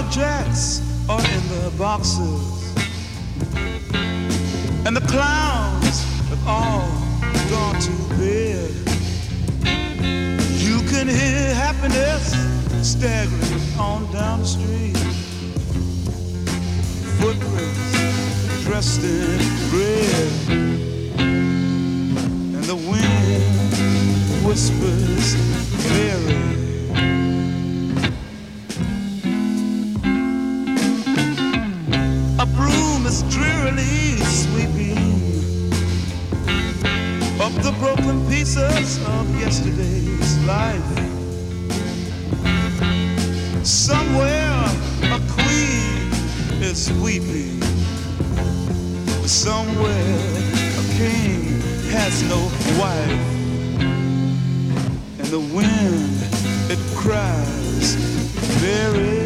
the jacks are in the boxes, and the clowns have all gone to bed. You can hear happiness staggering on down the street. Footprints dressed in red, and the wind whispers Mary. A broom is drearily sweeping up the broken pieces of yesterday's life. Somewhere a queen is weeping. Somewhere a king has no wife. And the wind, it cries, Mary.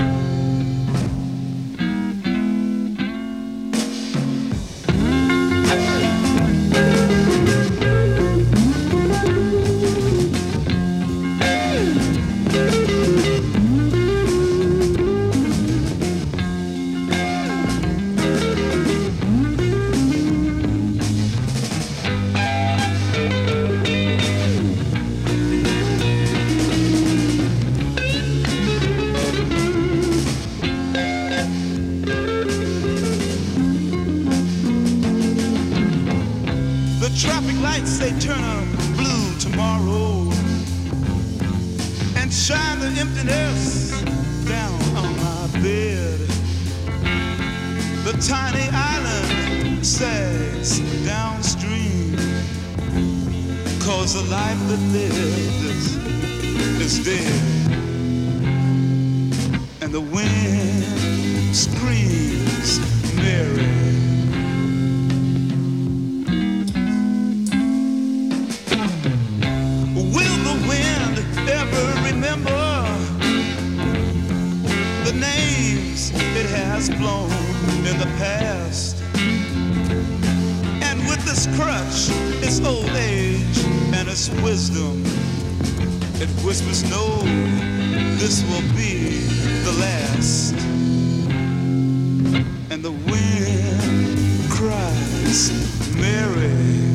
Traffic lights, they turn a blue tomorrow and shine the emptiness down on my bed. The tiny island sags downstream, 'cause the life that lived is dead. And the wind screams Mary. Ever remember the names it has blown in the past? And with this crutch, its old age and its wisdom, it whispers, no, this will be the last. And the wind cries, Mary.